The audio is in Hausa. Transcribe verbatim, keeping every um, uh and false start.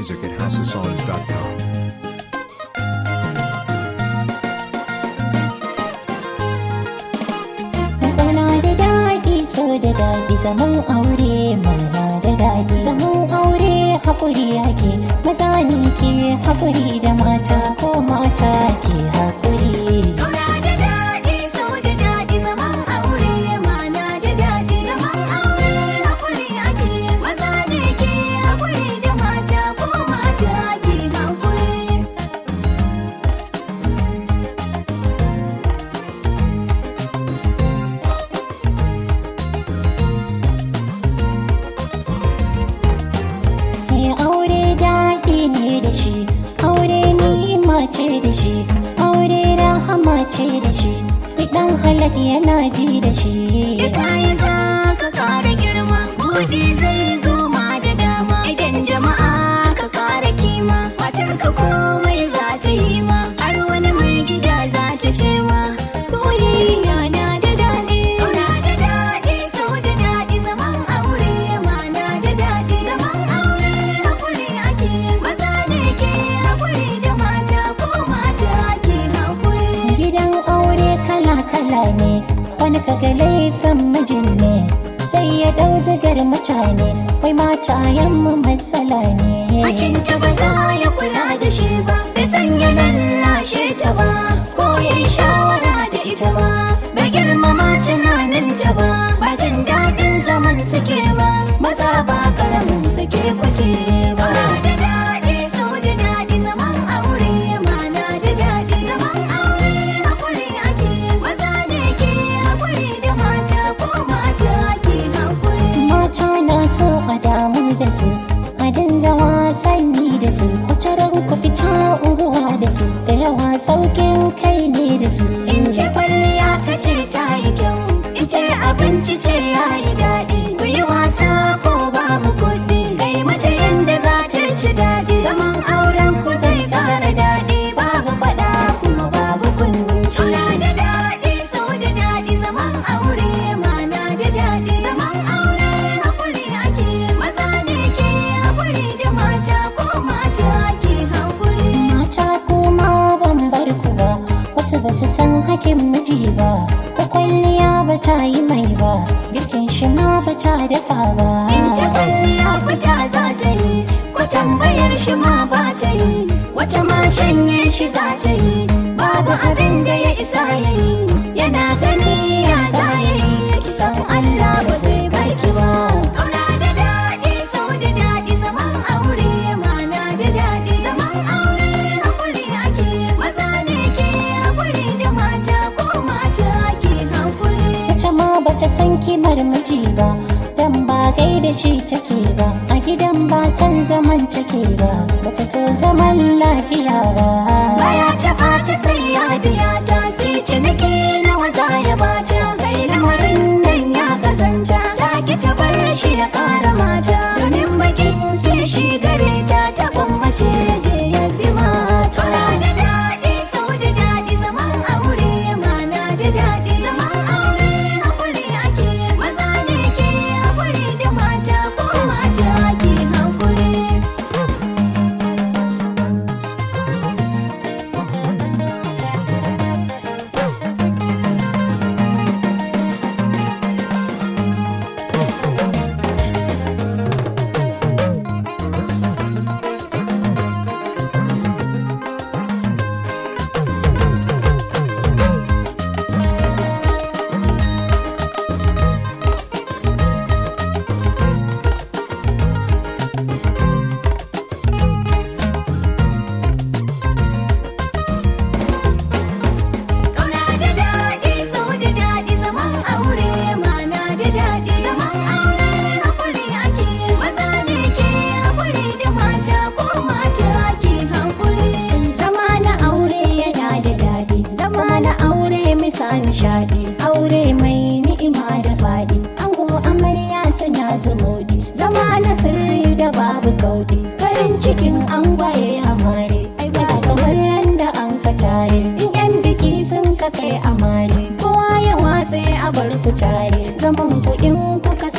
music at house of songs dot com. So da daɗi zaman aure mana da daɗi zaman aure haƙuri yake maza ne ke haƙuri da mata ko mata ke haƙuri. Kauna da daɗi so da daɗi zaman aure mana da daɗi zaman aure haƙuri yake maza ne ke haƙuri da mata ko mata ke haƙuri. Aure ni'ima ce da shi, aure rahama ce da shi, idan halak yana ji da shi. Da kayi za ka ƙara girma, buɗe zai zo ma da dama. Idan jama'a ka ƙara kima, matar ka komai za ta yi ma. Har wani mai gida za ta ce ma, soyayya na da daɗi. Kauna da daɗi, so da daɗi zaman aure mana da daɗi. Zaman aure haƙuri ake, maza ne ke haƙuri da mata ko mata ke haƙuri. Gidan aure kala-kala ne, wani kaga laifin mijin ne, sai ya ɗau zigar mutane, wai matayen mu matsala ne. Hakinta ba za ya kula da shi ba, bai san ya lallashe ta ba, ko ya yi shawara da ita ba, bai girmama tunaninta ba, ba jin daɗin zaman suke ba, maza ba ƙaramin suke kwake ba. Da daɗi so da daɗi zaman aure mana da daɗi zaman aure haƙuri ake, maza ne ke haƙuri da mata ko mata ke haƙuri. Mata na so a damu da su, a dinga wasanni da su, wata ran ku fita unguwa da su, da yawa saukin kai ne da su. In ce kwalliya ka ce ta yi kyau, in ce abinci ce ya yi daɗi, ku yi wasa ko babu kuɗi, kai mace yanda za ta ci daɗi, zaman auren ku zai ƙara daɗi, babu faɗa kuma babu kunci. Kauna da daɗi so da daɗi zaman aure mana da daɗi zaman aure haƙuri ake, maza ne ke haƙuri da mata ko mata ke haƙuri. Mata kuma ban bar ku ba, wasu ba su san hakin miji ba, ko kwalliya ba ta yi mai ba, girkin shi ma ba ta dafa ba. In ta kwalliya fita za ta yi, ko tambayar shi ma ba ta yi, wata ma shanye shi za ta yi, babu abin da ya isa ya yi, yana gani ya za ya yi, kisan Allah ba zai barki ba. Kauna da daɗi so da daɗi zaman aure mana da daɗi zaman aure haƙuri ake, maza ne ke haƙuri da mata ko mata ke haƙuri. Wata ma ba ta san kimar miji ba, dan ba gaida shi take ba, a gidan ba san zaman take ba, bata so zaman lafiya ba. Baya taɓa ta sai ya biya ta, sai ciniki nawa za ya bata, kai lamarin nan ya kazanta, ta ki ta bar shi ya ƙara mata, domin bakin kishi gare ta ta gwammace je ya fi mata. Kauna da daɗi so da daɗi zaman aure mana da daɗi zaman aure haƙuri ake, maza ne ke haƙuri da mata ko mata ke haƙuri. Kauna da daɗi so da daɗi zaman aure mana da daɗi zaman aure haƙuri ake, maza ne ke haƙuri da mata ko mata ke haƙuri. Zama na aure yana da daɗi, zama na aure misa nishaɗi, aure mai ni'ima da faɗi, ango amarya suna zumuɗi, zama na sirri da babu kauɗi, farin cikin angwaye amare, ai ba kamar ran da an ka tare, in yan biki sun ka kai amare, kowa ya watse a bar ku tare, zaman ku in kuka